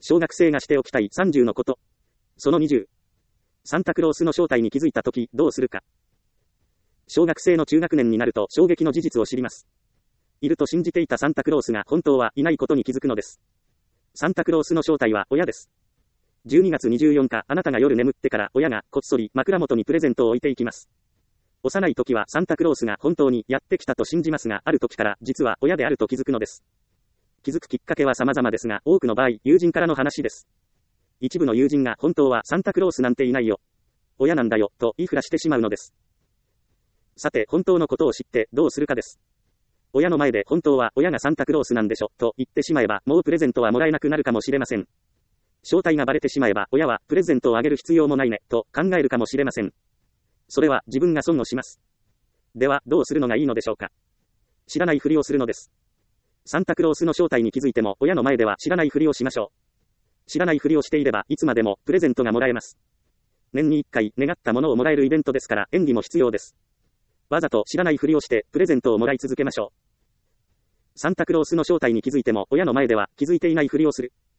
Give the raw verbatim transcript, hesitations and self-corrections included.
小学生がしておきたいさんじゅうのこと。そのにじゅう。サンタクロースの正体に気づいたとき、どうするか。小学生の中学年になると衝撃の事実を知ります。いると信じていたサンタクロースが本当はいないことに気づくのです。サンタクロースの正体は親です。じゅうにがつにじゅうよっか、あなたが夜眠ってから親がこっそり枕元にプレゼントを置いていきます。幼い時はサンタクロースが本当にやってきたと信じますが、ある時から実は親であると気づくのです。気づくきっかけは様々ですが、多くの場合、友人からの話です。一部の友人が本当はサンタクロースなんていないよ。親なんだよ、と言いふらしてしまうのです。さて、本当のことを知ってどうするかです。親の前で本当は親がサンタクロースなんでしょ、と言ってしまえば、もうプレゼントはもらえなくなるかもしれません。正体がバレてしまえば、親はプレゼントをあげる必要もないね、と考えるかもしれません。それは自分が損をします。では、どうするのがいいのでしょうか。知らないふりをするのです。サンタクロースの正体に気づいても、親の前では知らないふりをしましょう。知らないふりをしていれば、いつまでもプレゼントがもらえます。年にいっかい、願ったものをもらえるイベントですから、演技も必要です。わざと知らないふりをして、プレゼントをもらい続けましょう。サンタクロースの正体に気づいても、親の前では気づいていないふりをする。